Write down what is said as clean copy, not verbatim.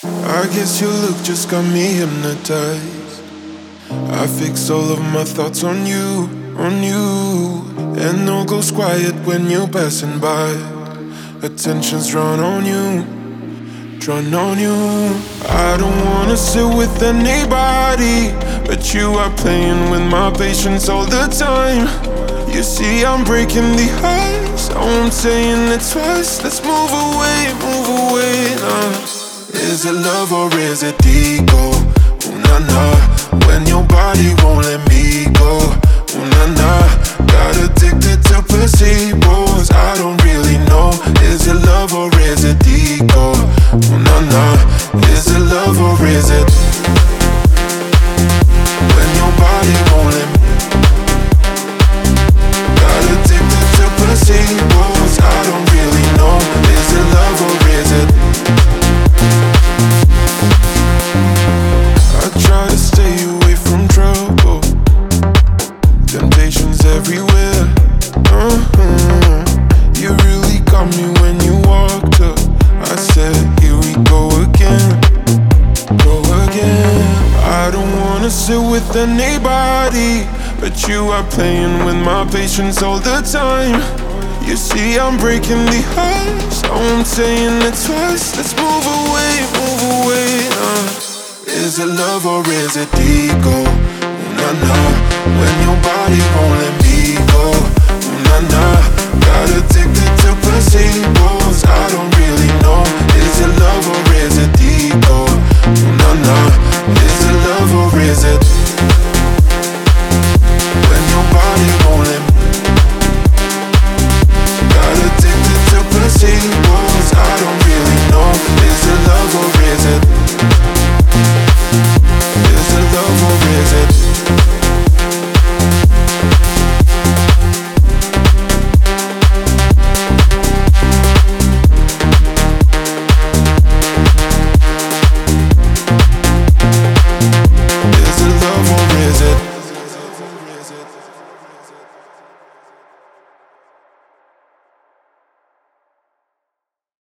I guess your look just got me hypnotized. I fix all of my thoughts on you, on you. And all goes quiet when you're passing by. Attention's drawn on you, drawn on you. I don't wanna sit with anybody, but you are playing with my patience all the time. You see I'm breaking the ice, I won't saying it twice. Let's move away now. Is it love or is it ego? Ooh na na, when your body won't let me go. Ooh na na, got addicted to placebos. I don't really know. Is it love or is it ego? Ooh na na, is it love or is it? When your body won't let me. Got addicted to placebos. I don't really know. Is it love or is it? I try to stay away from trouble. Temptations everywhere. You really got me when you walked up. I said, here we go again, go again. I don't wanna sit with anybody, but you are playing with my patience all the time. You see I'm breaking the ice, I won't saying it twice. Let's move away now. Is it love or is it ego? Ooh na na, when your body won't let me go. Ooh na na, got addicted to placebo.